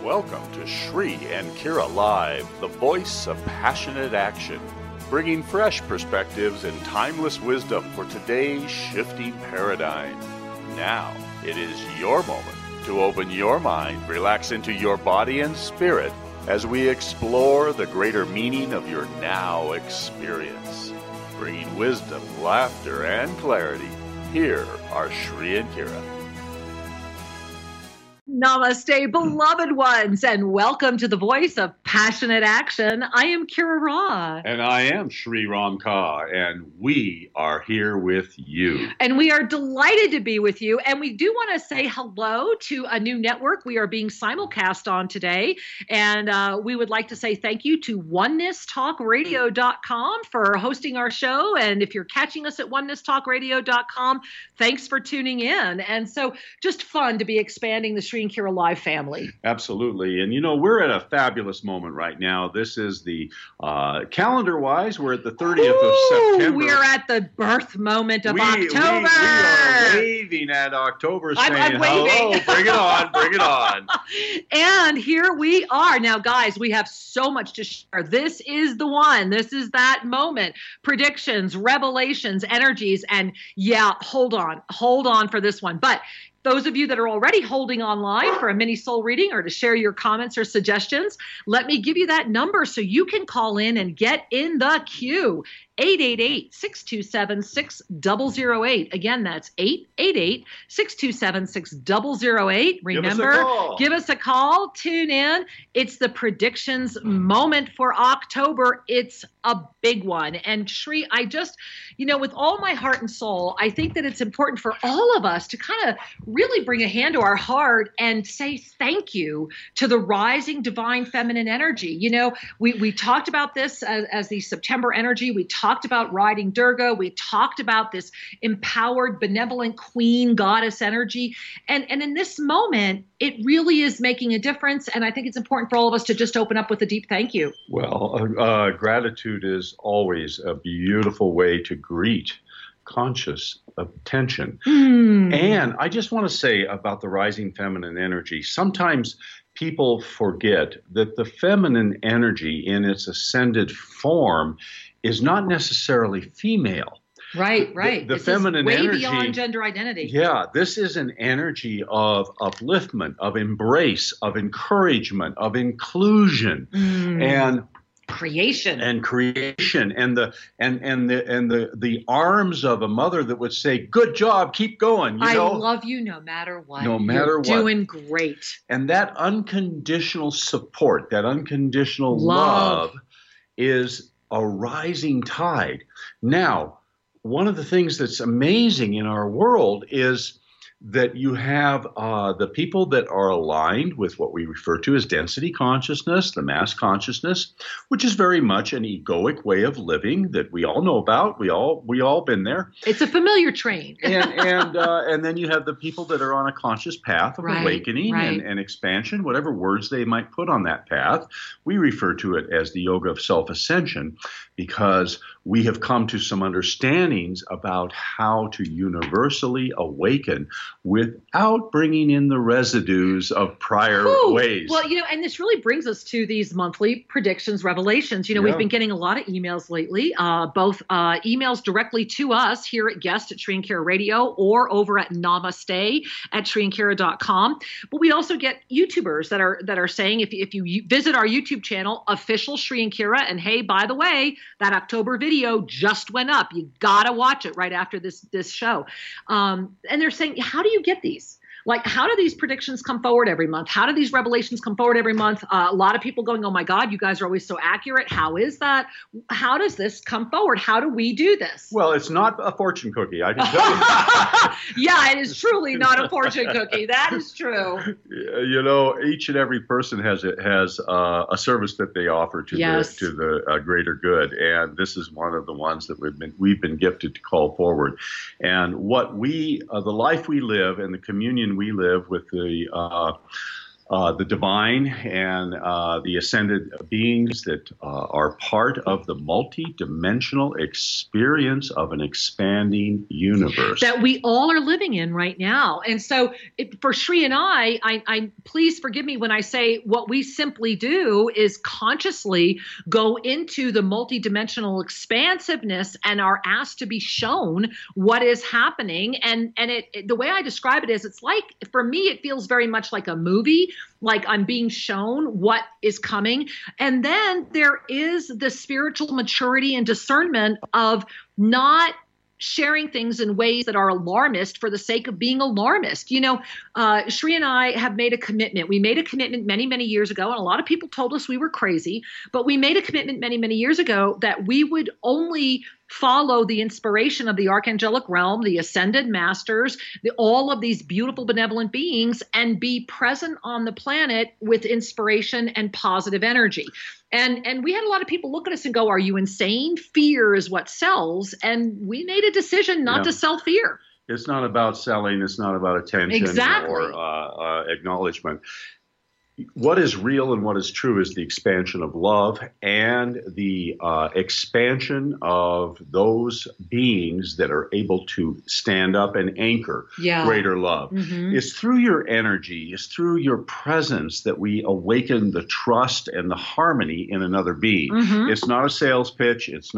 Welcome to Shri and Kira Live, the voice of passionate action, bringing fresh perspectives and timeless wisdom for today's shifting paradigm. Now, it is your moment to open your mind, relax into your body and spirit as we explore the greater meaning of your now experience. Bringing wisdom, laughter, and clarity, here are Shri and Kira. Namaste, beloved ones, and welcome to the voice of passionate action. I am Kira Ra. And I am Shri Ram Ka, and we are here with you. And we are delighted to be with you. And we do want to say hello to a new network we are being simulcast on today. And we would like to say thank you to OneNessTalkRadio.com for hosting our show. And if you're catching us at OneNessTalkRadio.com, thanks for tuning in. And so just fun to be expanding the Shri and Kira Live family. Absolutely. And, you know, we're at a fabulous moment right now. This is the calendar-wise, we're at the 30th of September. We're at the birth moment of October. We are waving at October, saying, I'm waving. Hello, bring it on, bring it on. And here we are. Now, guys, we have so much to share. This is the one. This is that moment. Predictions, revelations, energies, and yeah, hold on for this one. But those of you that are already holding online for a mini soul reading or to share your comments or suggestions, let me give you that number so you can call in and get in the queue. 888-627-6008. Again, that's 888-627-6008. Remember, give us a call, tune in. It's the predictions moment for October. It's a big one. And Shri, I just, with all my heart and soul, I think that it's important for all of us to kind of really bring a hand to our heart and say thank you to the rising divine feminine energy. We talked about this as the September energy. We talked about riding Durga. We talked about this empowered, benevolent queen goddess energy. And in this moment, it really is making a difference. And I think it's important for all of us to just open up with a deep thank you. Well, gratitude is always a beautiful way to greet conscious attention. And I just want to say about the rising feminine energy, sometimes people forget that the feminine energy in its ascended form is not necessarily female. Right. The feminine way energy, beyond gender identity. Yeah, this is an energy of upliftment, of embrace, of encouragement, of inclusion, and creation, and the arms of a mother that would say, "Good job, keep going." I love you no matter what. No matter what, doing great. And that unconditional support, that unconditional love is a rising tide. Now, one of the things that's amazing in our world is that you have the people that are aligned with what we refer to as density consciousness, the mass consciousness, which is very much an egoic way of living that we all know about. We all been there. It's a familiar train. and then you have the people that are on a conscious path of awakening and expansion, whatever words they might put on that path. We refer to it as the yoga of self-ascension because we have come to some understandings about how to universally awaken without bringing in the residues of prior ways. Well, and this really brings us to these monthly predictions, revelations. We've been getting a lot of emails lately, both emails directly to us here at Guest at Shri and Kira Radio or over at Namaste at ShriandKira.com. But we also get YouTubers that are saying if you visit our YouTube channel, official Shri and Kira, and hey, by the way, that October video just went up. You gotta watch it right after this show. And they're saying, how do you get these? Like, how do these predictions come forward every month? How do these revelations come forward every month? A lot of people going, oh my God, you guys are always so accurate. How is that? How does this come forward? How do we do this? Well, it's not a fortune cookie, I can tell you. Yeah, it is truly not a fortune cookie. That is true. Each and every person has a service that they offer to the greater good, and this is one of the ones that we've been gifted to call forward. And what the life we live and the communion we live with the the divine and the ascended beings that are part of the multi-dimensional experience of an expanding universe that we all are living in right now. And so for Sri and I please forgive me when I say what we simply do is consciously go into the multi-dimensional expansiveness and are asked to be shown what is happening. And the way I describe it is, it's like, for me, it feels very much like a movie, like I'm being shown what is coming. And then there is the spiritual maturity and discernment of not sharing things in ways that are alarmist for the sake of being alarmist. Sri and I have made a commitment. We made a commitment many, many years ago, and a lot of people told us we were crazy, but we made a commitment many, many years ago that we would only follow the inspiration of the archangelic realm, the ascended masters, all of these beautiful benevolent beings, and be present on the planet with inspiration and positive energy. And we had a lot of people look at us and go, "Are you insane? Fear is what sells." And we made a decision not to sell fear. It's not about selling. It's not about attention or acknowledgement. What is real and what is true is the expansion of love and the expansion of those beings that are able to stand up and anchor greater love. Mm-hmm. It's through your energy, it's through your presence that we awaken the trust and the harmony in another being. Mm-hmm. It's not a sales pitch. It's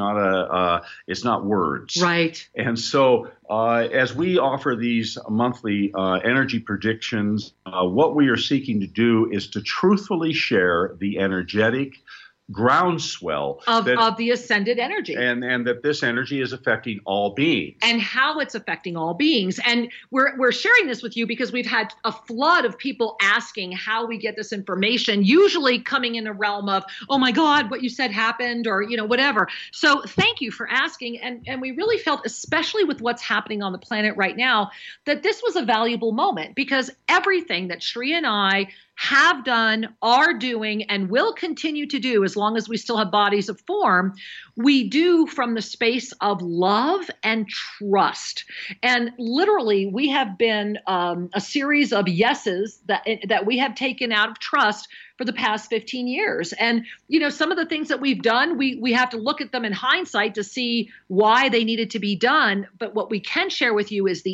not words. Right. And so as we offer these monthly energy predictions, what we are seeking to do is to truthfully share the energetic groundswell of the ascended energy, and that this energy is affecting all beings, and how it's affecting all beings. And we're sharing this with you because we've had a flood of people asking how we get this information, usually coming in a realm of, "Oh my God, what you said happened," or whatever. So thank you for asking, and we really felt, especially with what's happening on the planet right now, that this was a valuable moment, because everything that Sri and I have done, are doing, and will continue to do as long as we still have bodies of form, we do from the space of love and trust. And literally, we have been a series of yeses that we have taken out of trust for the past 15 years. And, some of the things that we've done, we have to look at them in hindsight to see why they needed to be done. But what we can share with you is the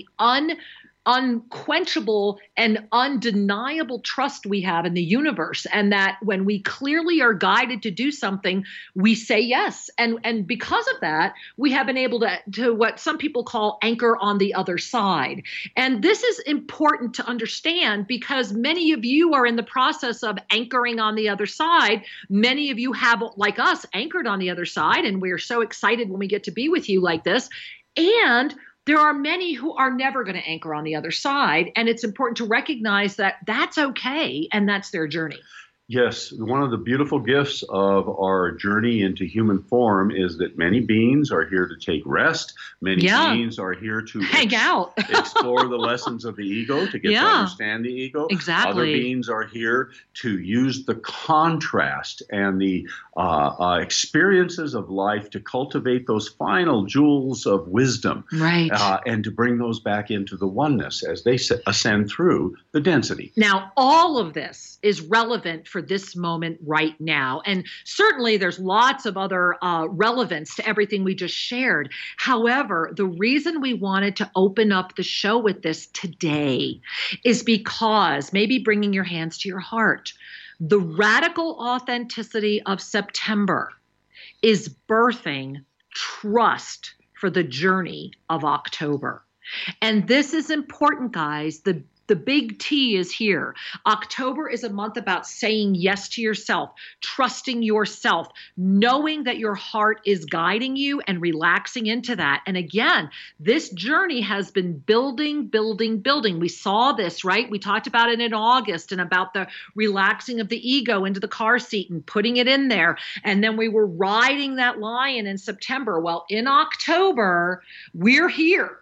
unquenchable and undeniable trust we have in the universe, and that when we clearly are guided to do something, we say yes. And because of that, we have been able to what some people call anchor on the other side. And this is important to understand, because many of you are in the process of anchoring on the other side. Many of you have, like us, anchored on the other side, and we're so excited when we get to be with you like this. And there are many who are never going to anchor on the other side, and it's important to recognize that that's okay, and that's their journey. Yes, one of the beautiful gifts of our journey into human form is that many beings are here to take rest. Many beings are here to hang out, explore the lessons of the ego, to get to understand the ego. Exactly. Other beings are here to use the contrast and the experiences of life to cultivate those final jewels of wisdom, right? And to bring those back into the oneness as they ascend through the density. Now, all of this is relevant for this moment right now. And certainly there's lots of other relevance to everything we just shared. However, the reason we wanted to open up the show with this today is because, maybe bringing your hands to your heart, the radical authenticity of September is birthing trust for the journey of October. And this is important, guys. The big T is here. October is a month about saying yes to yourself, trusting yourself, knowing that your heart is guiding you and relaxing into that. And again, this journey has been building. We saw this, right? We talked about it in August, and about the relaxing of the ego into the car seat and putting it in there. And then we were riding that lion in September. Well, in October, we're here.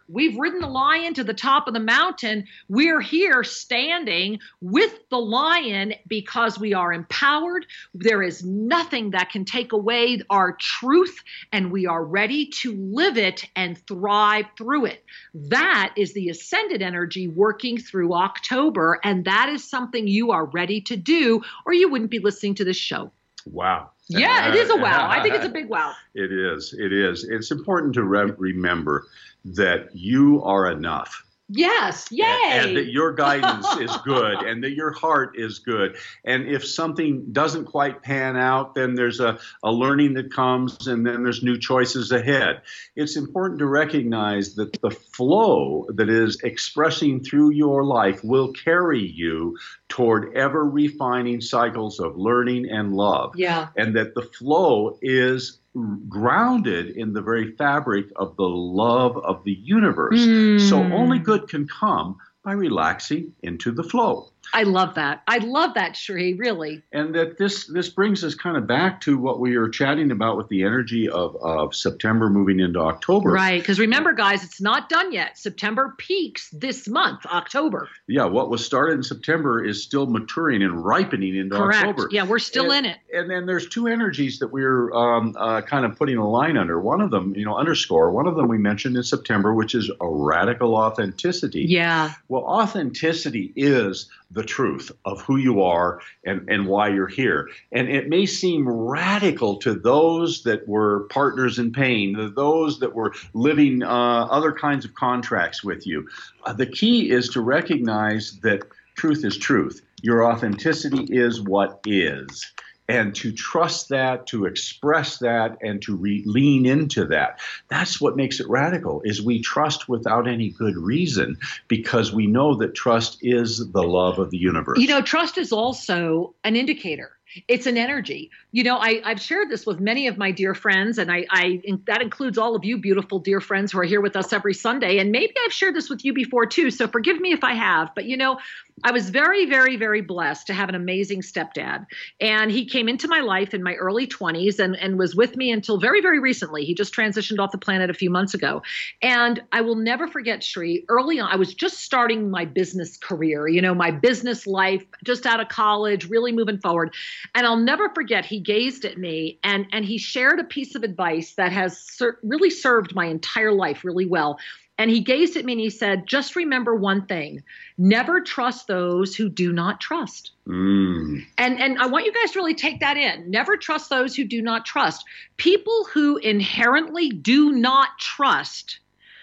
We've ridden the lion to the top of the mountain. We're here standing with the lion because we are empowered. There is nothing that can take away our truth, and we are ready to live it and thrive through it. That is the ascended energy working through October, and that is something you are ready to do, or you wouldn't be listening to this show. Wow. Yeah, it is a wow. I think it's a big wow. It is. It is. It's important to remember that you are enough. Yes, yay! And that your guidance is good, and that your heart is good. And if something doesn't quite pan out, then there's a learning that comes, and then there's new choices ahead. It's important to recognize that the flow that is expressing through your life will carry you toward ever refining cycles of learning and love. Yeah. And that the flow is grounded in the very fabric of the love of the universe. So only good can come by relaxing into the flow. I love that. I love that, Sri, really. And that this brings us kind of back to what we were chatting about with the energy of September moving into October. Right, because remember, guys, it's not done yet. September peaks this month, October. Yeah, what was started in September is still maturing and ripening into October. Yeah, we're still in it. And then there's two energies that we're kind of putting a line under. One of them, underscore, one of them we mentioned in September, which is a radical authenticity. Yeah. Well, authenticity is the truth of who you are and why you're here. And it may seem radical to those that were partners in pain, to those that were living other kinds of contracts with you. The key is to recognize that truth is truth. Your authenticity is what is. And to trust that, to express that, and to lean into that. That's what makes it radical, is we trust without any good reason because we know that trust is the love of the universe. Trust is also an indicator. It's an energy. I've shared this with many of my dear friends, and that includes all of you beautiful dear friends who are here with us every Sunday. And maybe I've shared this with you before too, so forgive me if I have. But I was very, very, very blessed to have an amazing stepdad. And he came into my life in my early 20s and was with me until very, very recently. He just transitioned off the planet a few months ago. And I will never forget, Sri, early on, I was just starting my business career, my business life, just out of college, really moving forward. And I'll never forget, he gazed at me and he shared a piece of advice that has really served my entire life really well. And he gazed at me and he said, just remember one thing, never trust those who do not trust. And I want you guys to really take that in. Never trust those who do not trust. People who inherently do not trust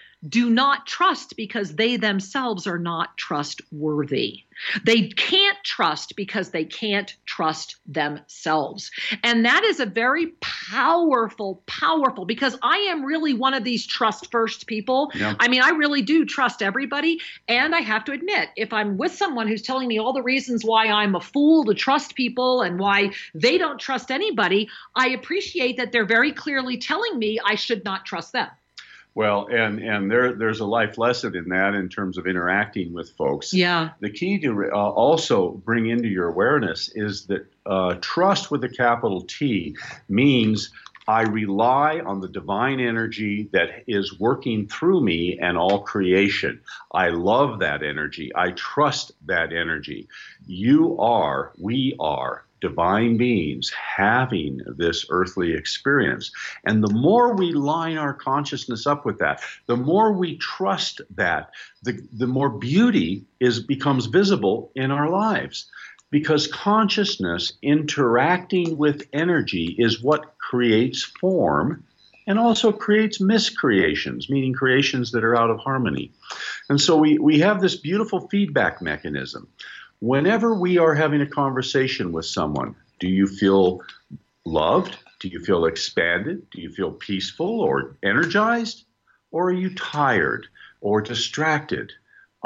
because they themselves are not trustworthy. They can't trust because they can't trust themselves. And that is a very powerful, because I am really one of these trust first people. Yeah. I mean, I really do trust everybody. And I have to admit, if I'm with someone who's telling me all the reasons why I'm a fool to trust people and why they don't trust anybody, I appreciate that they're very clearly telling me I should not trust them. Well, and there's a life lesson in that in terms of interacting with folks. Yeah. The key to also bring into your awareness is that trust with a capital T means I rely on the divine energy that is working through me and all creation. I love that energy. I trust that energy. We are divine beings having this earthly experience. And the more we line our consciousness up with that, the more we trust that, the more beauty becomes visible in our lives. Because consciousness interacting with energy is what creates form and also creates miscreations, meaning creations that are out of harmony. And so we have this beautiful feedback mechanism. Whenever we are having a conversation with someone, do you feel loved? Do you feel expanded? Do you feel peaceful or energized? Or are you tired or distracted?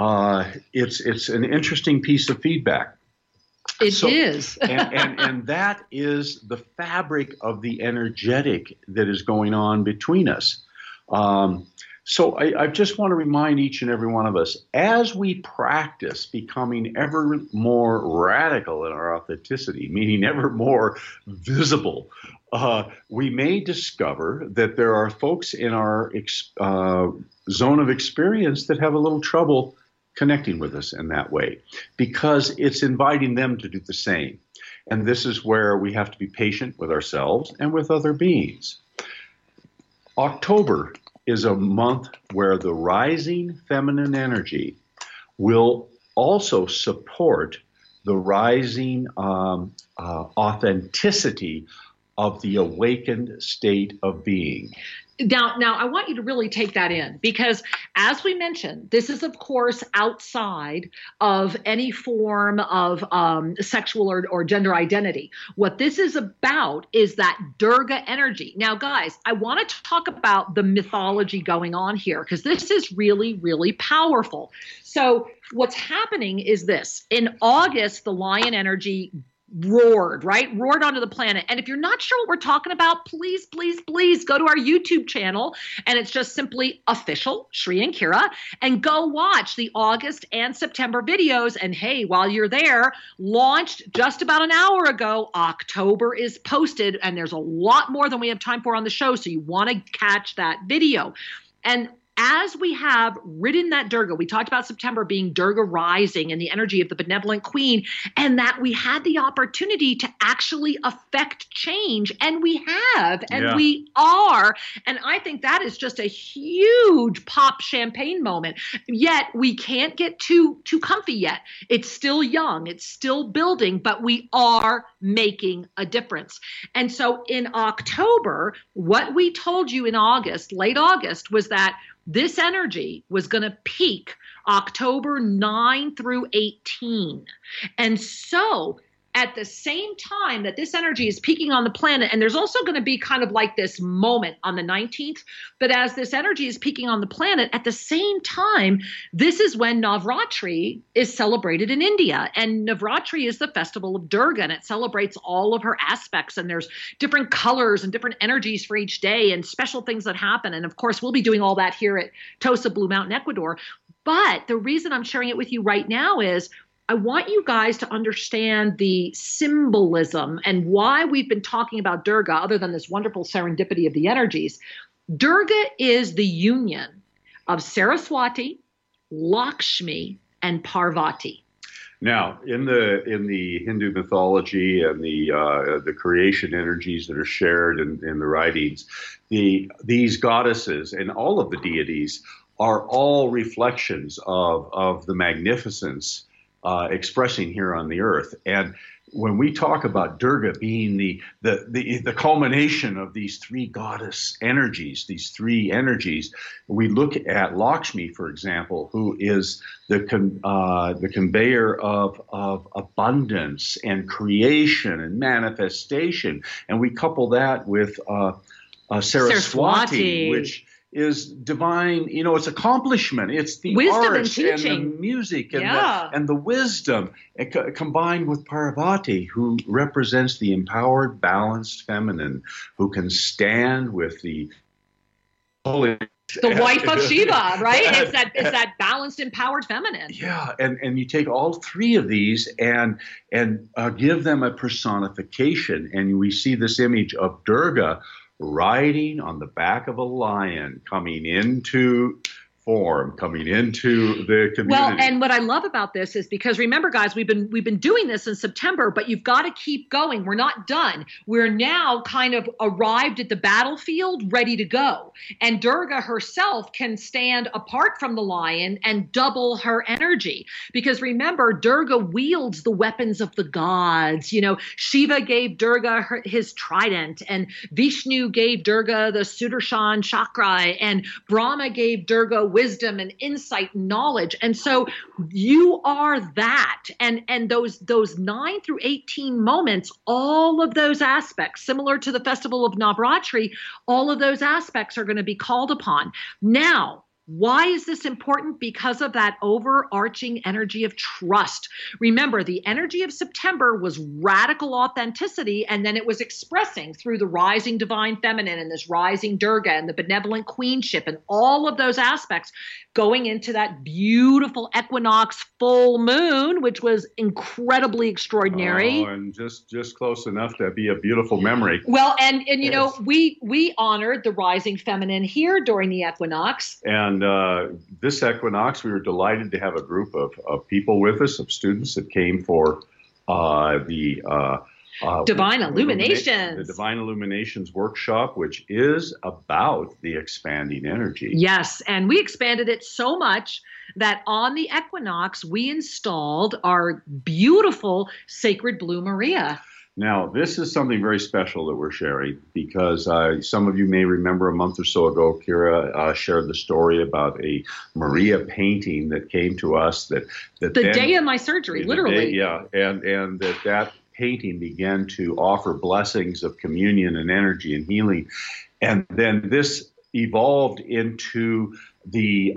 It's an interesting piece of feedback. It is. and that is the fabric of the energetic that is going on between us. So I just want to remind each and every one of us, as we practice becoming ever more radical in our authenticity, meaning ever more visible, we may discover that there are folks in our zone of experience that have a little trouble connecting with us in that way, because it's inviting them to do the same. And this is where we have to be patient with ourselves and with other beings. October is a month where the rising feminine energy will also support the rising authenticity of the awakened state of being. Now, I want you to really take that in, because as we mentioned, this is, of course, outside of any form of sexual or gender identity. What this is about is that Durga energy. Now, guys, I want to talk about the mythology going on here, because this is really, really powerful. So what's happening is this. In August, the lion energy roared onto the planet. And if you're not sure what we're talking about, please go to our YouTube channel, and it's just simply official Sri and Kira, and go watch the August and September videos. And hey, while you're there, launched just about an hour ago, October is posted, and there's a lot more than we have time for on the show, so you want to catch that video. And as we have ridden that Durga, we talked about September being Durga rising and the energy of the benevolent queen, and that we had the opportunity to actually affect change. And we have, and we are. And I think that is just a huge pop champagne moment. Yet we can't get too comfy yet. It's still young. It's still building, but we are making a difference. And so in October, what we told you in August, late August, was that this energy was going to peak October 9 through 18. And so at the same time that this energy is peaking on the planet, and there's also going to be kind of like this moment on the 19th, but as this energy is peaking on the planet, at the same time, this is when Navratri is celebrated in India. And Navratri is the festival of Durga, and it celebrates all of her aspects, and there's different colors and different energies for each day and special things that happen. And of course, we'll be doing all that here at Tosa Blue Mountain, Ecuador. But the reason I'm sharing it with you right now is I want you guys to understand the symbolism and why we've been talking about Durga, other than this wonderful serendipity of the energies. Durga is the union of Saraswati, Lakshmi, and Parvati. Now, in the Hindu mythology and the creation energies that are shared in the writings, these goddesses and all of the deities are all reflections of the magnificence expressing here on the earth. And when we talk about Durga being the culmination of these three goddess energies, we look at Lakshmi, for example, who is the conveyor of abundance and creation and manifestation, and we couple that with Saraswati, which is divine, it's accomplishment. It's the wisdom arts and the music and the wisdom, combined with Parvati, who represents the empowered, balanced feminine, who can stand with the holy. The wife of Shiva, right? It's that balanced, empowered feminine. Yeah, and you take all three of these and give them a personification, and we see this image of Durga riding on the back of a lion, coming into form, coming into the community. Well, and what I love about this is because remember, guys, we've been doing this in September, but you've got to keep going. We're not done. We're now kind of arrived at the battlefield, ready to go. And Durga herself can stand apart from the lion and double her energy. Because remember, Durga wields the weapons of the gods. Shiva gave Durga his trident, and Vishnu gave Durga the Sudarshan chakra, and Brahma gave Durga wisdom and insight and knowledge. And so you are that. And those 9 through 18 moments, all of those aspects, similar to the festival of Navratri, all of those aspects are going to be called upon. Now, Why is this important? Because of that overarching energy of trust. Remember, the energy of September was radical authenticity, and then it was expressing through the rising divine feminine and this rising Durga and the benevolent queenship and all of those aspects going into that beautiful equinox full moon, which was incredibly extraordinary. Oh, and just close enough to be a beautiful memory. Well, and you know, we honored the rising feminine here during the equinox. And this equinox, we were delighted to have a group of people with us, of students that came for the Divine Illuminations. The Divine Illuminations workshop, which is about the expanding energy. Yes, and we expanded it so much that on the equinox, we installed our beautiful Sacred Blue Maria. Now, this is something very special that we're sharing because some of you may remember a month or so ago, Kira shared the story about a Maria painting that came to us. That the day of my surgery, literally. And that painting began to offer blessings of communion and energy and healing. And then this evolved into the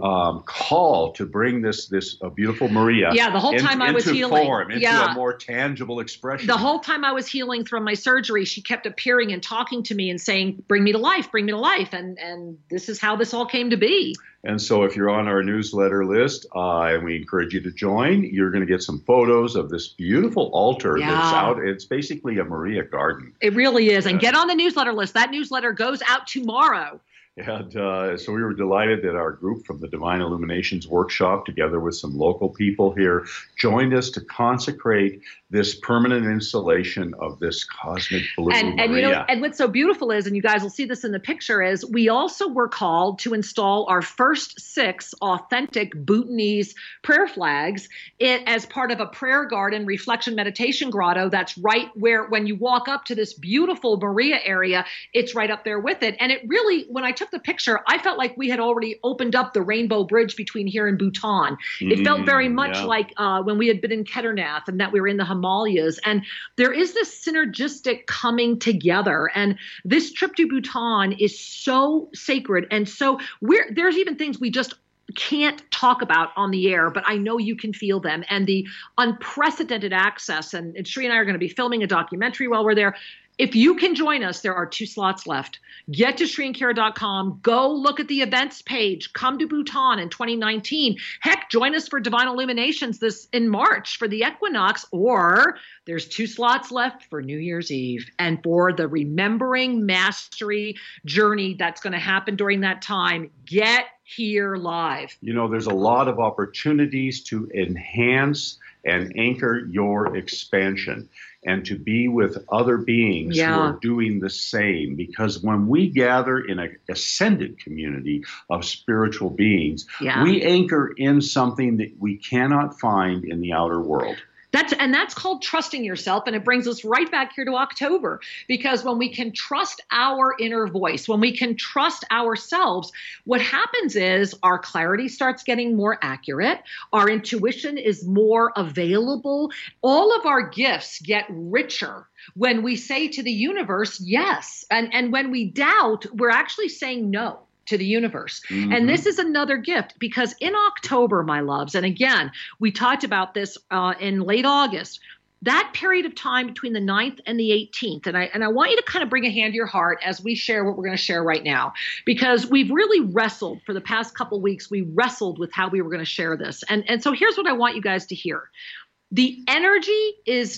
call to bring this beautiful Maria. Yeah, the whole time I was healing. Into a more tangible expression. The whole time I was healing from my surgery, she kept appearing and talking to me and saying, bring me to life, bring me to life. And this is how this all came to be. And so if you're on our newsletter list, and we encourage you to join, you're going to get some photos of this beautiful altar that's out. It's basically a Maria garden. It really is. And get on the newsletter list. That newsletter goes out tomorrow. And so we were delighted that our group from the Divine Illuminations workshop, together with some local people here, joined us to consecrate this permanent installation of this cosmic blue Maria. And you know, and what's so beautiful is, and you guys will see this in the picture, is we also were called to install our first 6 authentic Bhutanese prayer flags as part of a prayer garden reflection meditation grotto that's right where, when you walk up to this beautiful Maria area, it's right up there with it. And it really, when I took the picture, I felt like we had already opened up the Rainbow Bridge between here and Bhutan. It felt very much like when we had been in Kedarnath and that we were in the Himalayas. And there is this synergistic coming together. And this trip to Bhutan is so sacred. And so there's even things we just can't talk about on the air, but I know you can feel them. And the unprecedented access, and Sri and I are going to be filming a documentary while we're there. If you can join us, there are 2 slots left. Get to SriandKira.com. Go look at the events page. Come to Bhutan in 2019. Heck, join us for Divine Illuminations this in March for the equinox, or there's 2 slots left for New Year's Eve and for the Remembering Mastery journey that's going to happen during that time. Get here live. You know, there's a lot of opportunities to enhance and anchor your expansion and to be with other beings who are doing the same. Because when we gather in an ascended community of spiritual beings, we anchor in something that we cannot find in the outer world. That's called trusting yourself. And it brings us right back here to October, because when we can trust our inner voice, when we can trust ourselves, what happens is our clarity starts getting more accurate. Our intuition is more available. All of our gifts get richer when we say to the universe, yes. And when we doubt, we're actually saying no to the universe. And this is another gift, because in October, my loves, and again, we talked about this in late August, that period of time between the 9th and the 18th. And I want you to kind of bring a hand to your heart as we share what we're going to share right now, because we've really wrestled for the past couple of weeks. We wrestled with how we were going to share this. And so here's what I want you guys to hear. The energy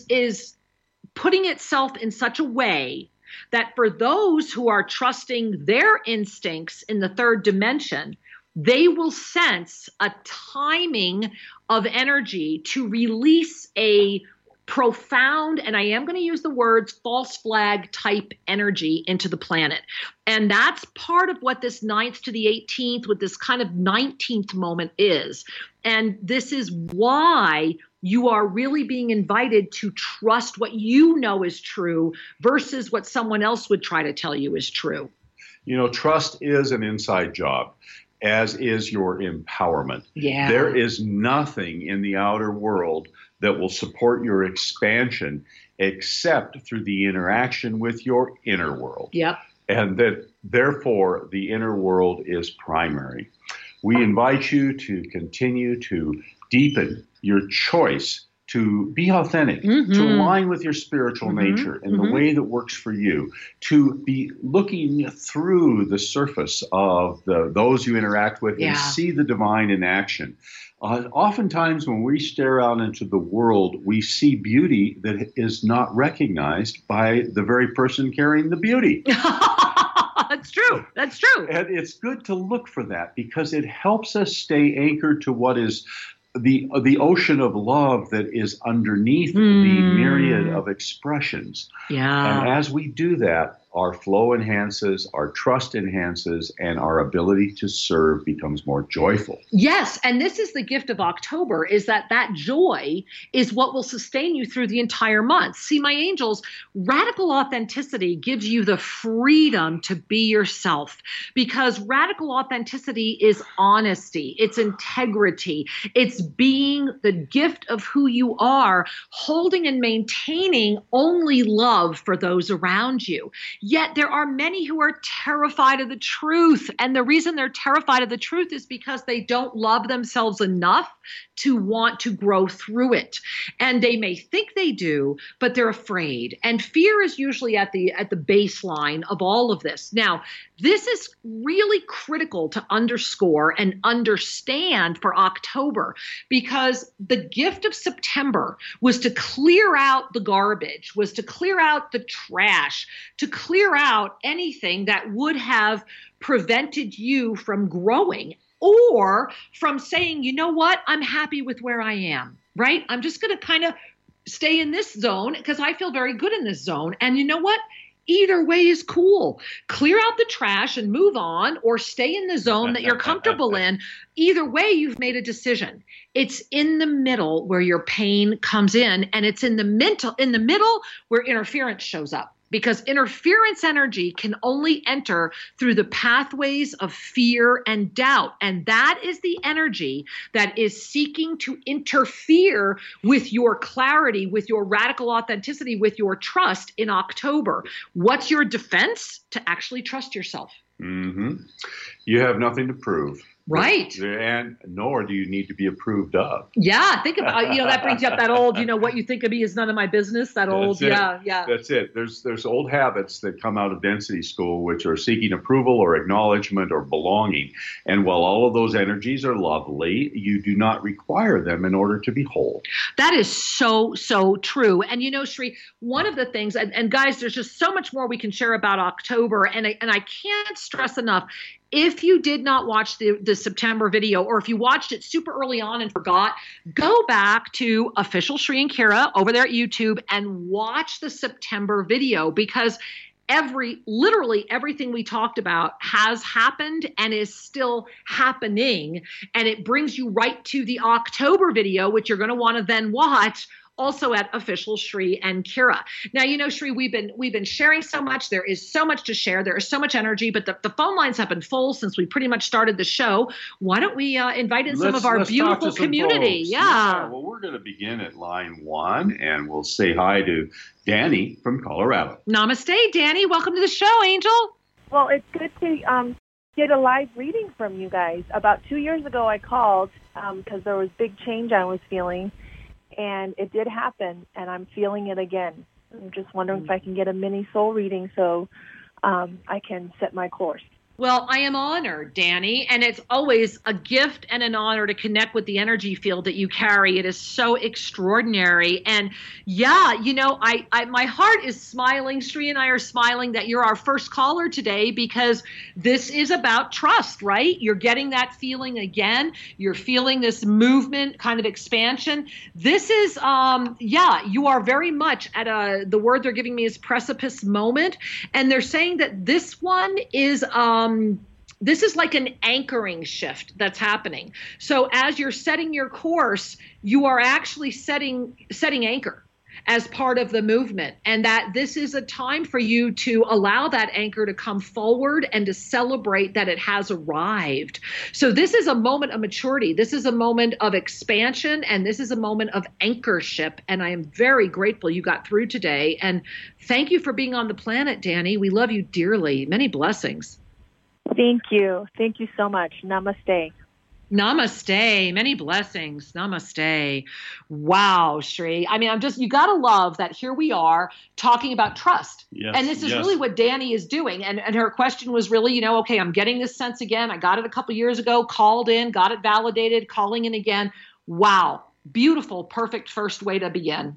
is putting itself in such a way that for those who are trusting their instincts in the 3rd dimension, they will sense a timing of energy to release a profound, and I am going to use the words false flag type energy into the planet. And that's part of what this 9th to the 18th with this kind of 19th moment is. And this is why you are really being invited to trust what you know is true versus what someone else would try to tell you is true. You know, trust is an inside job, as is your empowerment. Yeah. There is nothing in the outer world that will support your expansion except through the interaction with your inner world. Yep. And that therefore the inner world is primary. We invite you to continue to deepen your choice to be authentic, to align with your spiritual nature in the way that works for you, to be looking through the surface of those you interact with and see the divine in action. Oftentimes when we stare out into the world, we see beauty that is not recognized by the very person carrying the beauty. That's true. That's true. And it's good to look for that because it helps us stay anchored to what is the ocean of love that is underneath the myriad of expressions. Yeah. And as we do that, our flow enhances, our trust enhances, and our ability to serve becomes more joyful. Yes, and this is the gift of October, is that joy is what will sustain you through the entire month. See, my angels, radical authenticity gives you the freedom to be yourself, because radical authenticity is honesty, it's integrity, it's being the gift of who you are, holding and maintaining only love for those around you. Yet there are many who are terrified of the truth. And the reason they're terrified of the truth is because they don't love themselves enough to want to grow through it. And they may think they do, but they're afraid. And fear is usually at the baseline of all of this. Now, this is really critical to underscore and understand for October, because the gift of September was to clear out the garbage, was to clear out the trash, to clear out anything that would have prevented you from growing or from saying, you know what, I'm happy with where I am, right? I'm just going to kind of stay in this zone because I feel very good in this zone. And you know what? Either way is cool. Clear out the trash and move on, or stay in the zone that you're comfortable in. Either way, you've made a decision. It's in the middle where your pain comes in, and it's in the middle where interference shows up. Because interference energy can only enter through the pathways of fear and doubt. And that is the energy that is seeking to interfere with your clarity, with your radical authenticity, with your trust in October. What's your defense? To actually trust yourself. You have nothing to prove. Right. And nor do you need to be approved of. Yeah. Think about, that brings you up that old, what you think of me is none of my business. That old, yeah. That's it. There's old habits that come out of density school, which are seeking approval or acknowledgement or belonging. And while all of those energies are lovely, you do not require them in order to be whole. That is so, so true. And Sri, one of the things, and guys, there's just so much more we can share about October. And I can't stress enough, if you did not watch the September video, or if you watched it super early on and forgot, go back to Official Sri and Kira over there at YouTube and watch the September video, because literally everything we talked about has happened and is still happening. And it brings you right to the October video, which you're going to want to then watch also at Official Sri and Kira. Now, Sri, we've been sharing so much. There is so much to share. There is so much energy, but the phone lines have been full since we pretty much started the show. Why don't we invite in some of our beautiful community? Yeah. Well, we're going to begin at line 1, and we'll say hi to Danny from Colorado. Namaste, Danny. Welcome to the show, Angel. Well, it's good to get a live reading from you guys. About 2 years ago, I called because there was big change I was feeling. And it did happen, and I'm feeling it again. I'm just wondering if I can get a mini soul reading so I can set my course. Well, I am honored, Danny, and it's always a gift and an honor to connect with the energy field that you carry. It is so extraordinary. And yeah, my heart is smiling. Sri and I are smiling that you're our first caller today, because this is about trust, right? You're getting that feeling again. You're feeling this movement, kind of expansion. This is, you are very much at the word they're giving me is precipice moment. And they're saying that this one is, this is like an anchoring shift that's happening. So as you're setting your course, you are actually setting anchor as part of the movement, and that this is a time for you to allow that anchor to come forward and to celebrate that it has arrived. So this is a moment of maturity. This is a moment of expansion, and this is a moment of anchorship. And I am very grateful you got through today. And thank you for being on the planet, Danny. We love you dearly. Many blessings. Thank you. Thank you so much. Namaste. Namaste. Many blessings. Namaste. Wow, Shri. I mean, you got to love that here we are talking about trust. Yes, and this is really what Danny is doing. And her question was really, okay, I'm getting this sense again. I got it a couple years ago, called in, got it validated, calling in again. Wow. Beautiful, perfect first way to begin.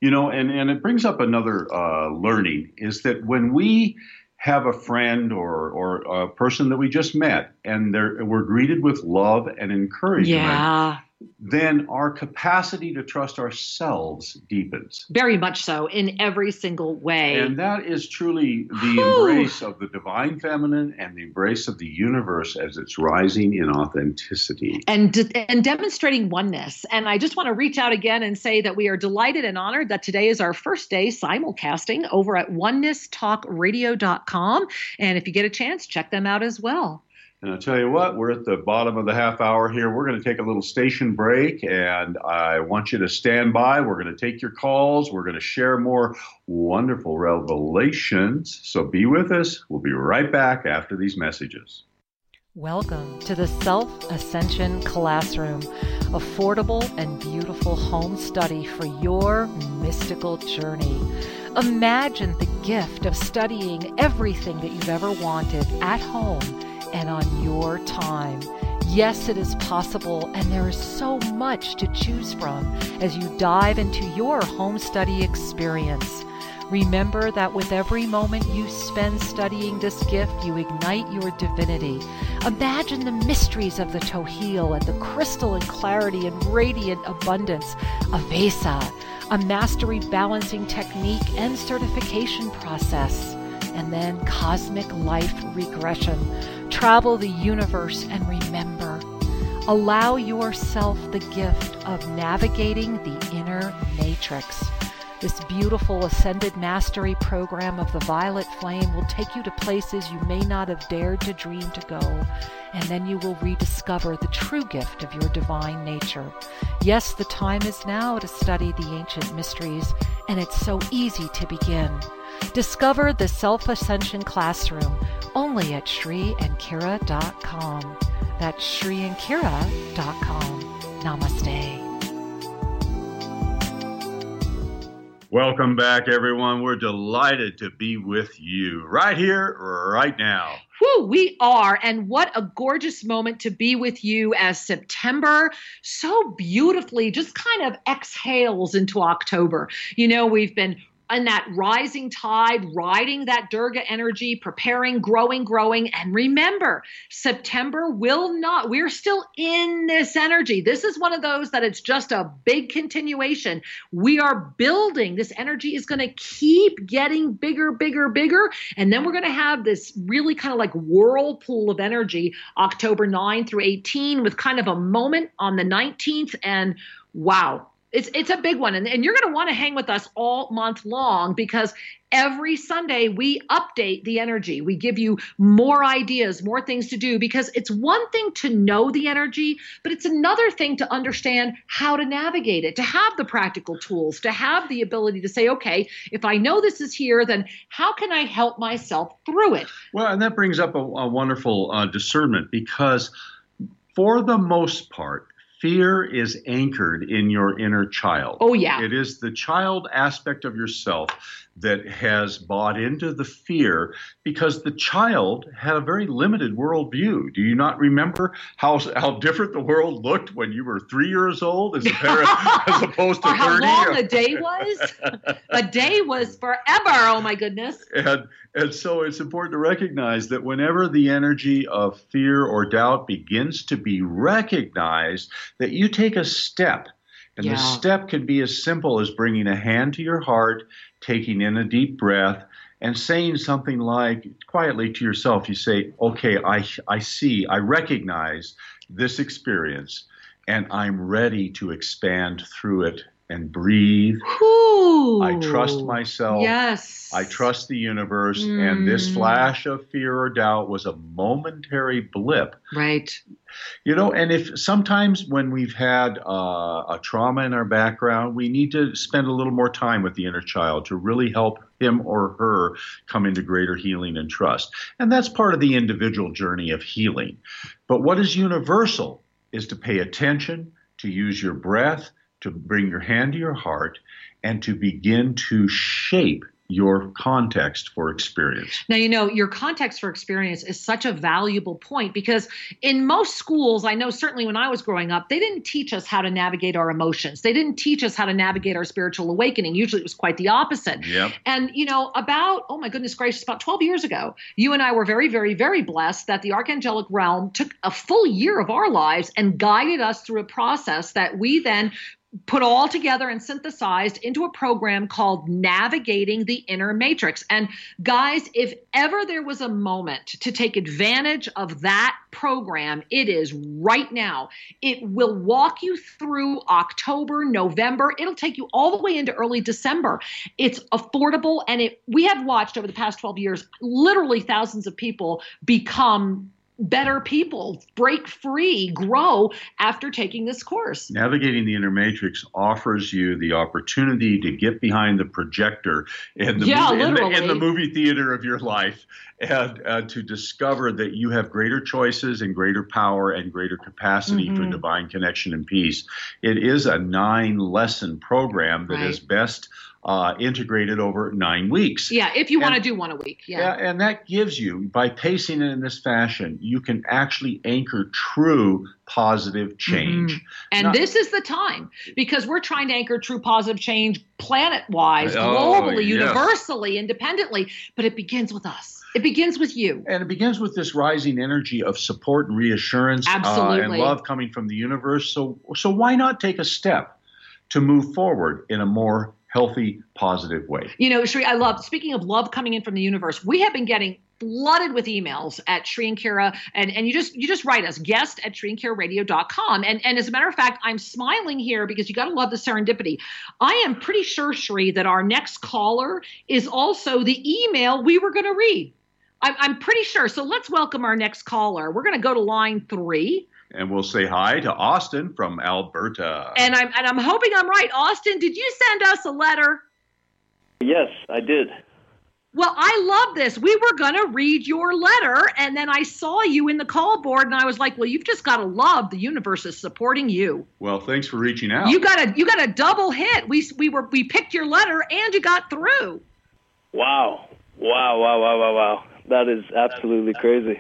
And it brings up another learning is that when we have a friend or a person that we just met and we're greeted with love and encouragement, then our capacity to trust ourselves deepens. Very much so, in every single way. And that is truly the embrace of the divine feminine and the embrace of the universe as it's rising in authenticity. And demonstrating oneness. And I just want to reach out again and say that we are delighted and honored that today is our first day simulcasting over at onenesstalkradio.com. And if you get a chance, check them out as well. And I'll tell you what, we're at the bottom of the half hour here. We're going to take a little station break, and I want you to stand by. We're going to take your calls. We're going to share more wonderful revelations. So be with us. We'll be right back after these messages. Welcome to the Self-Ascension Classroom, affordable and beautiful home study for your mystical journey. Imagine the gift of studying everything that you've ever wanted at home and on your time. Yes, it is possible, and there is so much to choose from as you dive into your home study experience. Remember that with every moment you spend studying this gift, you ignite your divinity. Imagine the mysteries of the Tohil and the crystalline clarity and radiant abundance of Vesa, a mastery balancing technique and certification process, and then cosmic life regression. Travel the universe and remember. Allow yourself the gift of navigating the inner matrix. This beautiful Ascended Mastery program of the Violet Flame will take you to places you may not have dared to dream to go, and then you will rediscover the true gift of your divine nature. Yes, the time is now to study the ancient mysteries, and it's so easy to begin. Discover the Self-Ascension Classroom only at ShriandKira.com. That's ShriandKira.com. Namaste. Welcome back, everyone. We're delighted to be with you right here, right now. Whew, we are. And what a gorgeous moment to be with you as September so beautifully just kind of exhales into October. We've been in that rising tide, riding that Durga energy, preparing, growing. And remember, September we're still in this energy. This is one of those that it's just a big continuation. We are building. This energy is going to keep getting bigger. And then we're going to have this really kind of like whirlpool of energy, October 9 through 18, with kind of a moment on the 19th. And wow. It's a big one. And you're going to want to hang with us all month long because every Sunday we update the energy. We give you more ideas, more things to do because it's one thing to know the energy, but it's another thing to understand how to navigate it, to have the practical tools, to have the ability to say, okay, if I know this is here, then how can I help myself through it? Well, and that brings up a wonderful discernment because for the most part, fear is anchored in your inner child. Oh, yeah. It is the child aspect of yourself that has bought into the fear because the child had a very limited worldview. Do you not remember how different the world looked when you were 3 years old as a parent as opposed to 30? Or how long a day was? A day was forever. Oh, my goodness. And so it's important to recognize that whenever the energy of fear or doubt begins to be recognized, that you take a step. And the step can be as simple as bringing a hand to your heart, taking in a deep breath, and saying something like, quietly to yourself, you say, okay, I see, I recognize this experience, and I'm ready to expand through it and breathe. Ooh. I trust myself. Yes. I trust the universe. And this flash of fear or doubt was a momentary blip. Right. And if sometimes when we've had a trauma in our background, we need to spend a little more time with the inner child to really help him or her come into greater healing and trust. And that's part of the individual journey of healing. But what is universal is to pay attention, to use your breath, to bring your hand to your heart, and to begin to shape your context for experience. Now, your context for experience is such a valuable point, because in most schools, I know certainly when I was growing up, they didn't teach us how to navigate our emotions. They didn't teach us how to navigate our spiritual awakening. Usually it was quite the opposite. Yep. And, about, oh my goodness gracious, about 12 years ago, you and I were very, very, very blessed that the Archangelic Realm took a full year of our lives and guided us through a process that we then put all together and synthesized into a program called Navigating the Inner Matrix. And guys, if ever there was a moment to take advantage of that program, it is right now. It will walk you through October, November. It'll take you all the way into early December. It's affordable. And we have watched over the past 12 years, literally thousands of people become better people, break free, grow after taking this course. Navigating the Inner Matrix offers you the opportunity to get behind the projector in the movie theater of your life, and to discover that you have greater choices and greater power and greater capacity for divine connection and peace. It is a 9-lesson program that is best integrated over 9 weeks. Yeah, if you want to do one a week. Yeah, and that gives you, by pacing it in this fashion, you can actually anchor true positive change. And this is the time, because we're trying to anchor true positive change planet-wise, globally, universally, independently, but it begins with us. It begins with you. And it begins with this rising energy of support and reassurance and love coming from the universe. So why not take a step to move forward in a more healthy, positive way? Sri, speaking of love coming in from the universe, we have been getting flooded with emails at Sri and Kira, and you just write us, guest@SriandKiraRadio.com. And as a matter of fact, I'm smiling here because you got to love the serendipity. I am pretty sure, Sri, that our next caller is also the email we were going to read. I'm pretty sure. So let's welcome our next caller. We're going to go to line 3. And we'll say hi to Austin from Alberta. And I'm hoping I'm right. Austin, did you send us a letter? Yes, I did. Well, I love this. We were going to read your letter, and then I saw you in the call board, and I was like, well, you've just got to love the universe is supporting you. Well, thanks for reaching out. You got a double hit. We picked your letter, and you got through. Wow. That is absolutely crazy.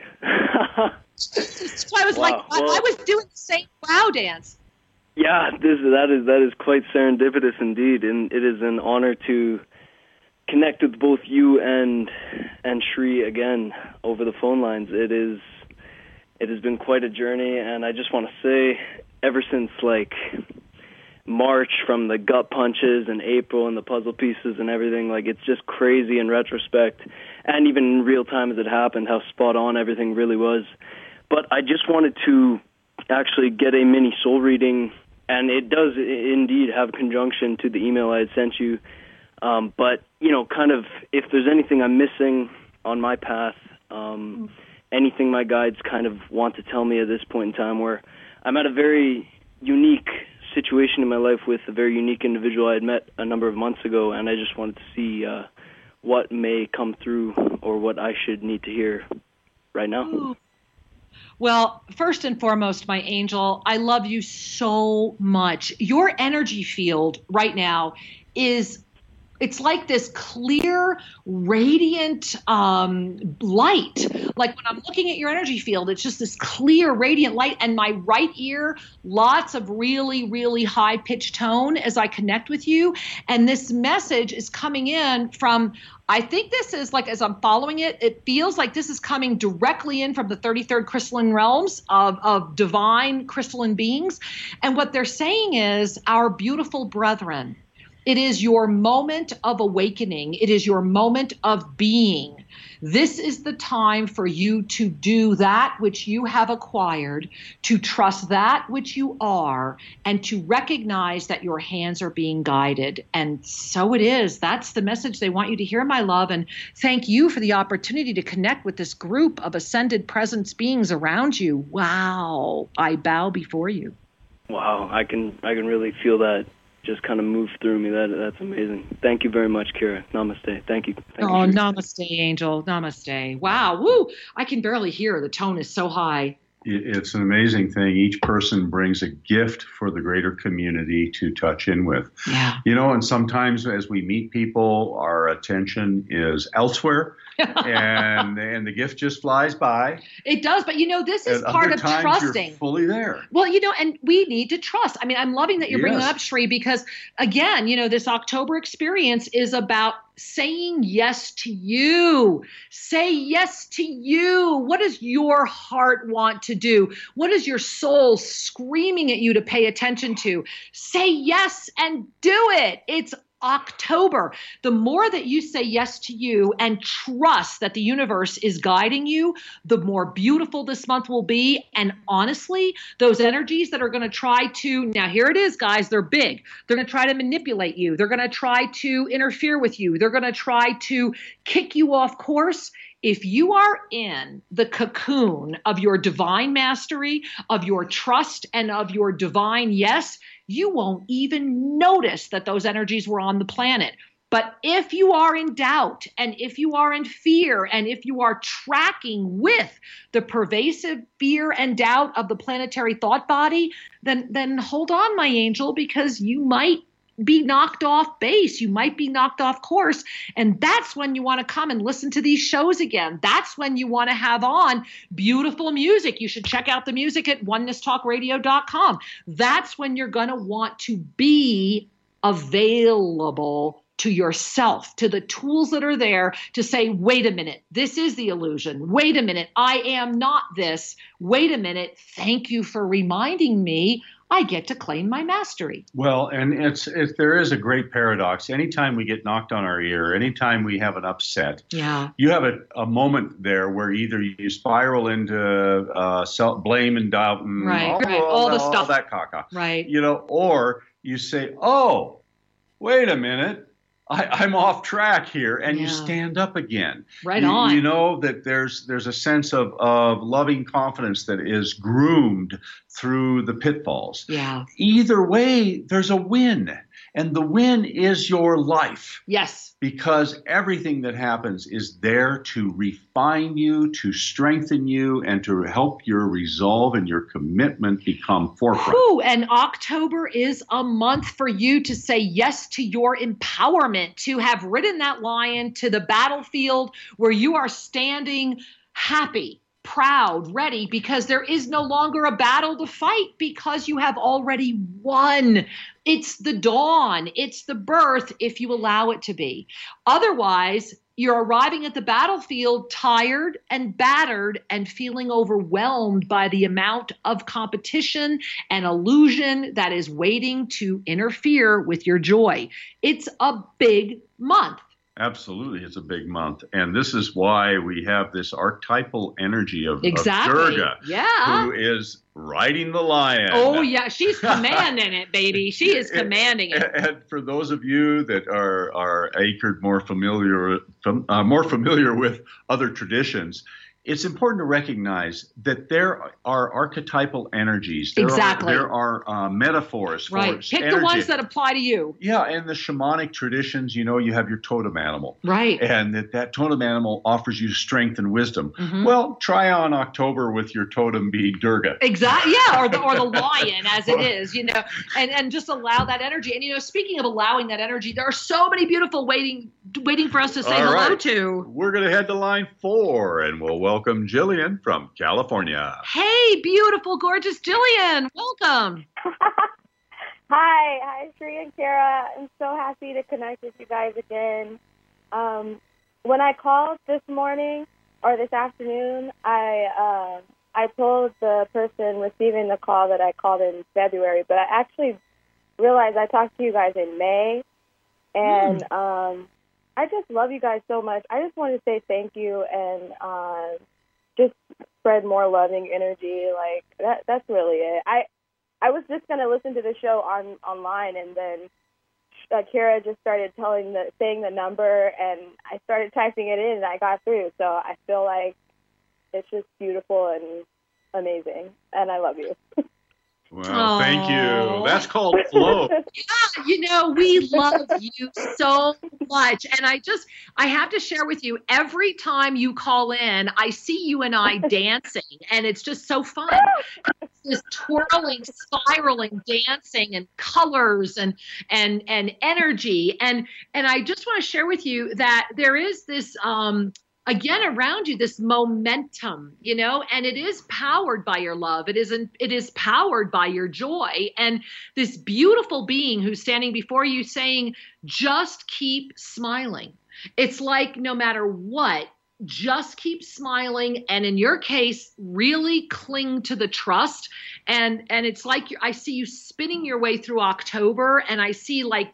So I was I was doing the same wow dance. Yeah, that is quite serendipitous indeed, and it is an honor to connect with both you and Sri again over the phone lines. It has been quite a journey, and I just want to say, ever since March, from the gut punches, and April and the puzzle pieces and everything, it's just crazy in retrospect, and even in real time as it happened, how spot on everything really was. But I just wanted to actually get a mini soul reading, and it does indeed have conjunction to the email I had sent you. But, kind of, if there's anything I'm missing on my path, anything my guides kind of want to tell me at this point in time, where I'm at a very unique situation in my life with a very unique individual I had met a number of months ago, and I just wanted to see what may come through or what I should need to hear right now. Ooh. Well, first and foremost, my angel, I love you so much. Your energy field right now it's like this clear, radiant light. Like when I'm looking at your energy field, it's just this clear, radiant light. And my right ear, lots of really, really high-pitched tone as I connect with you. And this message is coming in from, I think this is as I'm following it, it feels like this is coming directly in from the 33rd crystalline realms of divine crystalline beings. And what they're saying is, our beautiful brethren, it is your moment of awakening. It is your moment of being. This is the time for you to do that which you have acquired, to trust that which you are, and to recognize that your hands are being guided. And so it is. That's the message they want you to hear, my love. And thank you for the opportunity to connect with this group of ascended presence beings around you. Wow. I bow before you. Wow. I can really feel that just kind of move through me. That's amazing. Thank you very much, Kira. Namaste. Thank you. Oh, namaste, angel. Namaste. Wow. Woo. I can barely hear. The tone is so high. It's an amazing thing. Each person brings a gift for the greater community to touch in with. Yeah. And sometimes as we meet people, our attention is elsewhere and the gift just flies by. It does, but this is part of trusting. You're fully there. Well, and we need to trust. I mean, I'm loving that you're bringing that up, Sri, because again, this October experience is about saying yes to you. Say yes to you. What does your heart want to do? What is your soul screaming at you to pay attention to? Say yes and do it. It's October. The more that you say yes to you and trust that the universe is guiding you, the more beautiful this month will be. And honestly, those energies that are going to try to, now here it is, guys, they're big. They're going to try to manipulate you. They're going to try to interfere with you. They're going to try to kick you off course. If you are in the cocoon of your divine mastery, of your trust, and of your divine yes, you won't even notice that those energies were on the planet. But if you are in doubt, and if you are in fear, and if you are tracking with the pervasive fear and doubt of the planetary thought body, then hold on, my angel, because you might be knocked off base. You might be knocked off course. And that's when you want to come and listen to these shows again. That's when you want to have on beautiful music. You should check out the music at onenesstalkradio.com. That's when you're going to want to be available to yourself, to the tools that are there to say, wait a minute, this is the illusion. Wait a minute, I am not this. Wait a minute, thank you for reminding me I get to claim my mastery. Well, and there is a great paradox. Anytime we get knocked on our ear, anytime we have an upset, you have a moment there where either you spiral into self-blame and doubt and all the stuff, all that caca, right? Or you say, oh, wait a minute. I'm off track here, and you stand up again. Right on. You know that there's a sense of loving confidence that is groomed through the pitfalls. Yeah. Either way, there's a win, and the win is your life. Yes. Because everything that happens is there to refine you, to strengthen you, and to help your resolve and your commitment become forefront. Ooh, and October is a month for you to say yes to your empowerment, to have ridden that lion to the battlefield where you are standing happy, proud, ready, because there is no longer a battle to fight because you have already won. It's the dawn. It's the birth if you allow it to be. Otherwise, you're arriving at the battlefield tired and battered and feeling overwhelmed by the amount of competition and illusion that is waiting to interfere with your joy. It's a big month. Absolutely. It's a big month. And this is why we have this archetypal energy of Durga, who is riding the lion. Oh, yeah. She's commanding it, baby. She is commanding it. And for those of you that are anchored more familiar with other traditions, it's important to recognize that there are archetypal energies. There are metaphors for right. Pick energy. The ones that apply to you. Yeah, and the shamanic traditions, you have your totem animal. Right. And that totem animal offers you strength and wisdom. Mm-hmm. Well, try on October with your totem being Durga. Exactly. Yeah, or the lion as it is, and just allow that energy. And speaking of allowing that energy, there are so many beautiful waiting for us to say hello to. We're going to head to line 4 and we'll welcome Jillian from California. Hey, beautiful, gorgeous Jillian. Welcome. Hi, Sri and Kara. I'm so happy to connect with you guys again. When I called this morning or this afternoon, I told the person receiving the call that I called in February, but I actually realized I talked to you guys in May, and I just love you guys so much. I just want to say thank you and just spread more loving energy. Like that's really it. I was just going to listen to the show online, and then Kara just started saying the number, and I started typing it in, and I got through. So I feel like it's just beautiful and amazing, and I love you. Well, thank you. That's called flow. Yeah, we love you so much. And I have to share with you, every time you call in, I see you and I dancing, and it's just so fun. It's this twirling, spiraling, dancing, and colors and energy. And I just want to share with you that there is this again around you, this momentum, and it is powered by your love. It is powered by your joy, and this beautiful being who's standing before you saying, just keep smiling. It's like, no matter what, just keep smiling. And in your case, really cling to the trust. And it's like, I see you spinning your way through October, and I see like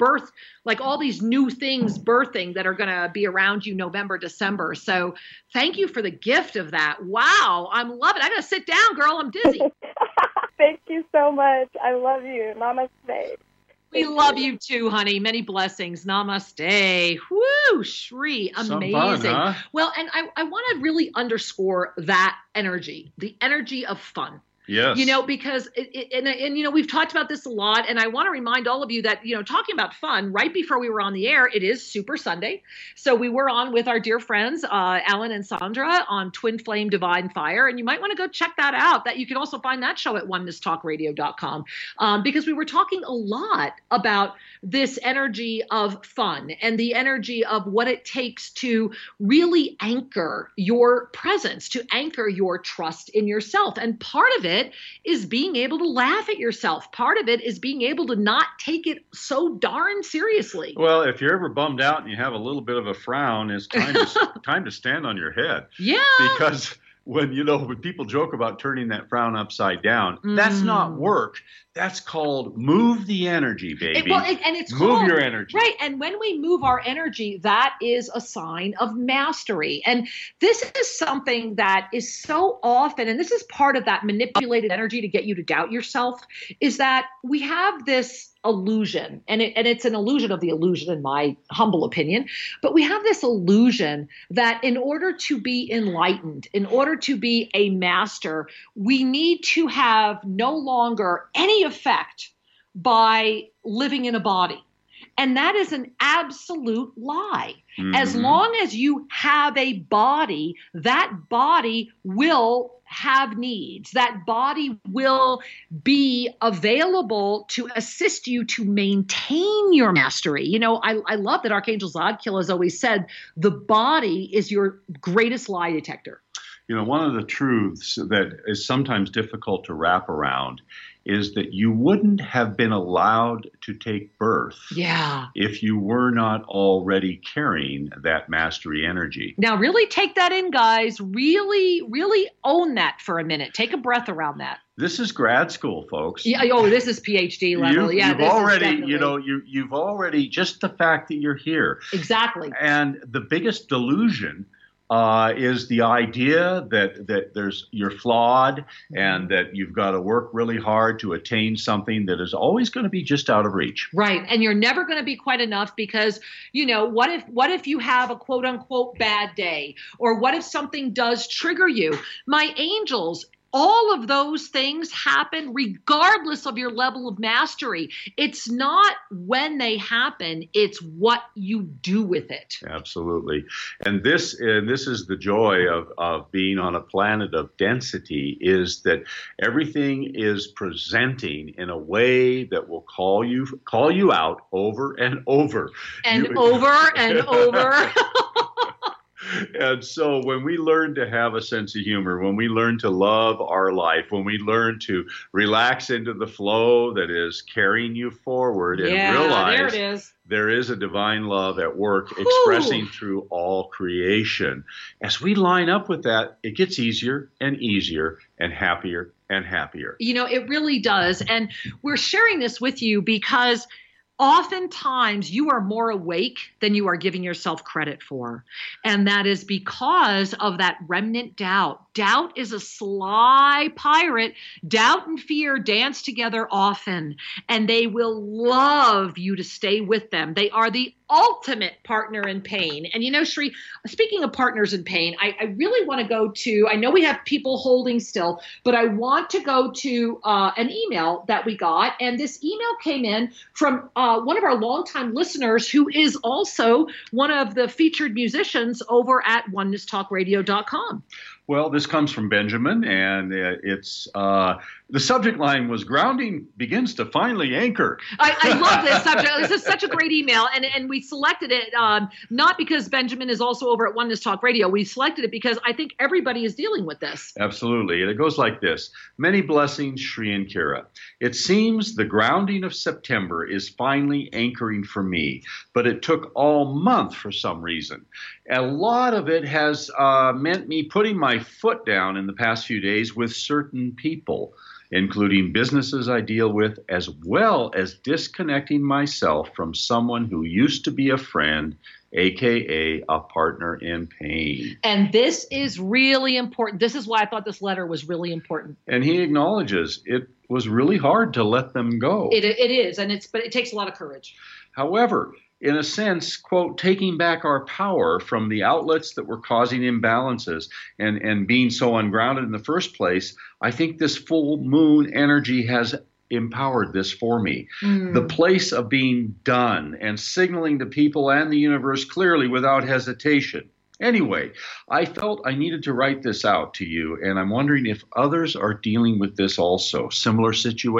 all these new things birthing that are going to be around you November, December. So thank you for the gift of that. Wow. I'm loving it. I got to sit down, girl. I'm dizzy. Thank you so much. I love you. Namaste. We love you too, honey. Many blessings. Namaste. Woo, Shri. Amazing. Some fun, huh? Well, and I want to really underscore that energy, the energy of fun. Yes. Because we've talked about this a lot, and I want to remind all of you that, talking about fun, right before we were on the air, it is Super Sunday. So we were on with our dear friends, Alan and Sandra, on Twin Flame Divine Fire. And you might want to go check that out. That you can also find that show at onenesstalkradio.com, because we were talking a lot about this energy of fun and the energy of what it takes to really anchor your presence, to anchor your trust in yourself. And part of it is being able to laugh at yourself. Part of it is being able to not take it so darn seriously. Well, if you're ever bummed out and you have a little bit of a frown, it's time to stand on your head. Yeah. Because when people joke about turning that frown upside down, that's not work. That's called move the energy, baby. And it's move your energy. Right. And when we move our energy, that is a sign of mastery. And this is something that is so often, and this is part of that manipulated energy to get you to doubt yourself, is that we have this illusion, and it's an illusion of the illusion, in my humble opinion, but we have this illusion that in order to be enlightened, in order to be a master, we need to have no longer any effect by living in a body. And that is an absolute lie. Mm-hmm. As long as you have a body, that body will have needs. That body will be available to assist you to maintain your mastery. I love that Archangel Zadkiel has always said, the body is your greatest lie detector. One of the truths that is sometimes difficult to wrap around is that you wouldn't have been allowed to take birth if you were not already carrying that mastery energy. Now, really take that in, guys. Really, really own that for a minute. Take a breath around that. This is grad school, folks. Yeah. Oh, this is PhD level. You've already, you've already, just the fact that you're here. Exactly. And the biggest delusion is the idea that you're flawed and that you've got to work really hard to attain something that is always going to be just out of reach. Right. And you're never going to be quite enough because, what if you have a quote unquote bad day, or what if something does trigger you? My angels, all of those things happen regardless of your level of mastery. It's not when they happen, it's what you do with it. Absolutely. And this is the joy of being on a planet of density, is that everything is presenting in a way that will call you out over and over. And over and over. And so when we learn to have a sense of humor, when we learn to love our life, when we learn to relax into the flow that is carrying you forward, and realize there is a divine love at work expressing through all creation. As we line up with that, it gets easier and easier and happier and happier. It really does. And we're sharing this with you because oftentimes you are more awake than you are giving yourself credit for. And that is because of that remnant doubt. Doubt is a sly pirate. Doubt and fear dance together often, and they will love you to stay with them. They are the ultimate partner in pain. And Sri, speaking of partners in pain, I really want to go to, I know we have people holding still, but I want to go to an email that we got. And this email came in from one of our longtime listeners who is also one of the featured musicians over at onenesstalkradio.com. Well, this comes from Benjamin, and it's the subject line was "Grounding begins to finally anchor." I love this subject. This is such a great email, and we selected it not because Benjamin is also over at Oneness Talk Radio. We selected it because I think everybody is dealing with this. Absolutely, and it goes like this: Many blessings, Shri and Kira. It seems the grounding of September is finally anchoring for me, but it took all month for some reason. A lot of it has meant me putting my foot down in the past few days with certain people, including businesses I deal with, as well as disconnecting myself from someone who used to be a friend, aka a partner in pain. And this is really important. This is why I thought this letter was really important. And he acknowledges it was really hard to let them go. It is, but it takes a lot of courage. However, in a sense, quote, taking back our power from the outlets that were causing imbalances and being so ungrounded in the first place, I think this full moon energy has empowered this for me. The place of being done and signaling to people and the universe clearly without hesitation. Anyway, I felt I needed to write this out to you, and I'm wondering if others are dealing with this also. Similar situations? ?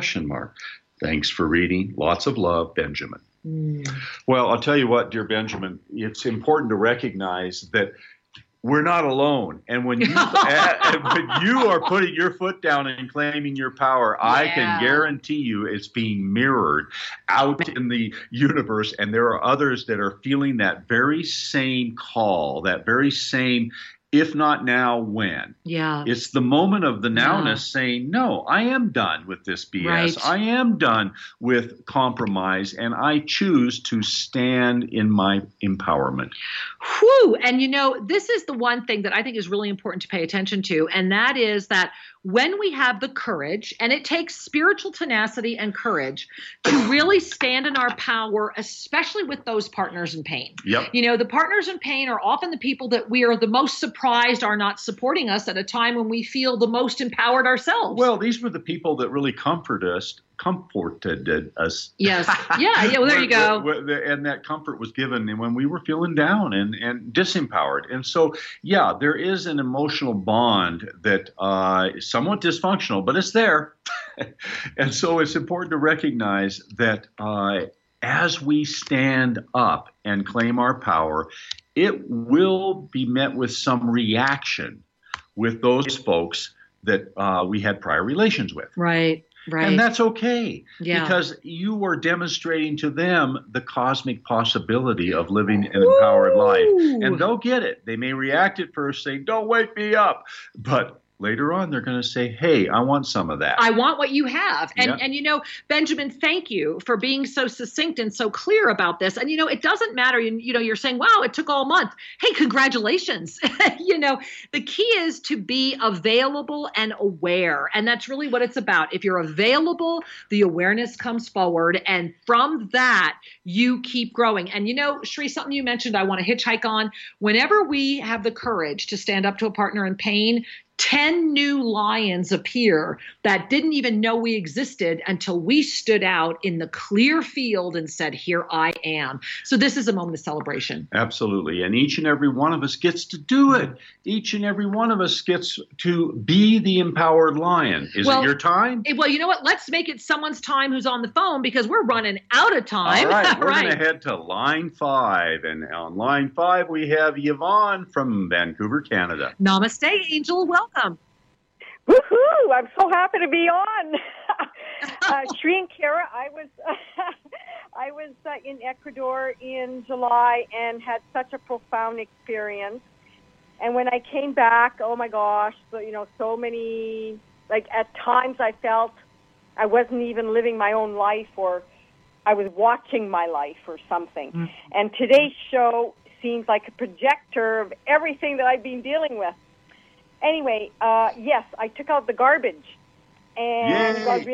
Thanks for reading. Lots of love, Benjamin. Well, I'll tell you what, dear Benjamin, it's important to recognize that we're not alone. And when you, when you are putting your foot down and claiming your power, I can guarantee you it's being mirrored out in the universe. And there are others that are feeling that very same call, that very same, if not now, when? Yeah. It's the moment of the nowness saying, no, I am done with this BS. Right. I am done with compromise, and I choose to stand in my empowerment. Whew. And this is the one thing that I think is really important to pay attention to, and that is that when we have the courage, and it takes spiritual tenacity and courage to really stand in our power, especially with those partners in pain. Yep. The partners in pain are often the people that we are the most surprised are not supporting us at a time when we feel the most empowered ourselves. Well, these were the people that really comforted us. Yes. Yeah. Well, there you go. And that comfort was given when we were feeling down and disempowered. And so, yeah, there is an emotional bond that is somewhat dysfunctional, but it's there. And so it's important to recognize that as we stand up and claim our power, it will be met with some reaction with those folks that we had prior relations with. Right. Right. And that's okay, because you are demonstrating to them the cosmic possibility of living an empowered life. And they'll get it. They may react at first saying, don't wake me up. But later on, they're going to say, hey, I want some of that. I want what you have. And Benjamin, thank you for being so succinct and so clear about this. And, it doesn't matter. You're saying, wow, it took all month. Hey, congratulations. The key is to be available and aware. And that's really what it's about. If you're available, the awareness comes forward. And from that, you keep growing. And, Shri, something you mentioned I want to hitchhike on. Whenever we have the courage to stand up to a partner in pain, 10 new lions appear that didn't even know we existed until we stood out in the clear field and said, here I am. So this is a moment of celebration. Absolutely. And each and every one of us gets to do it. Each and every one of us gets to be the empowered lion. Is it your time? Well, you know what? Let's make it someone's time who's on the phone, because we're running out of time. All right. We're going to head to line 5. And on line 5, we have Yvonne from Vancouver, Canada. Namaste, Angel. Welcome. Woohoo! I'm so happy to be on. Shri and Kira, I was in Ecuador in July and had such a profound experience. And when I came back, oh my gosh, so many, at times I felt I wasn't even living my own life, or I was watching my life or something. Mm-hmm. And today's show seems like a projector of everything that I've been dealing with. Anyway, yes, I took out the garbage and got rid of some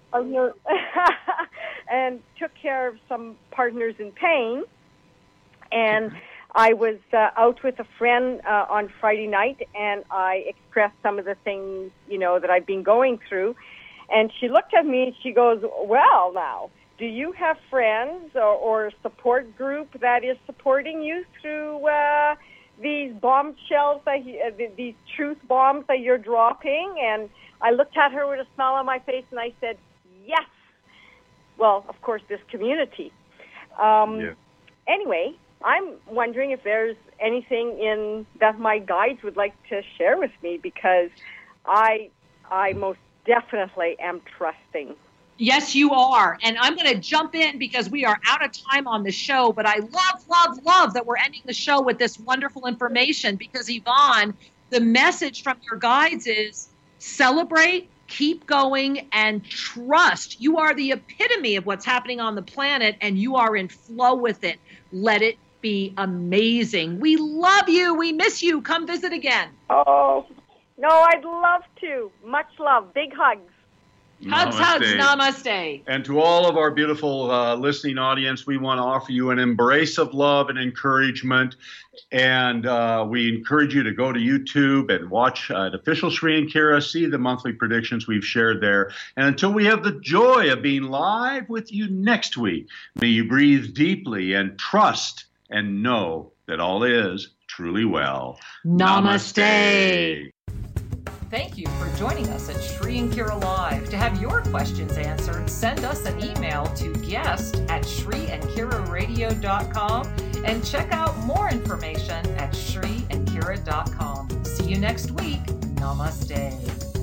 and took care of some partners in pain. And I was out with a friend on Friday night, and I expressed some of the things, that I've been going through. And she looked at me and she goes, well, now, do you have friends or a support group that is supporting you through these bombshells, these truth bombs that you're dropping? And I looked at her with a smile on my face and I said, yes. Well, of course, this community. Anyway, I'm wondering if there's anything in that my guides would like to share with me, because I most definitely am trusting. Yes, you are. And I'm going to jump in because we are out of time on the show, but I love that we're ending the show with this wonderful information, because Yvonne, the message from your guides is celebrate, keep going, and trust. You are the epitome of what's happening on the planet, and you are in flow with it. Let it be amazing. We love you. We miss you. Come visit again. Oh, no, I'd love to. Much love. Big hugs. Hugs, namaste. And to all of our beautiful listening audience, we want to offer you an embrace of love and encouragement. And we encourage you to go to YouTube and watch Official Sri and Kira, see the monthly predictions we've shared there. And until we have the joy of being live with you next week, may you breathe deeply and trust and know that all is truly well. Namaste. Thank you for joining us at Sri and Kira Live. To have your questions answered, send us an email to guest@shriandkiraradio.com and check out more information at shriandkira.com. See you next week. Namaste.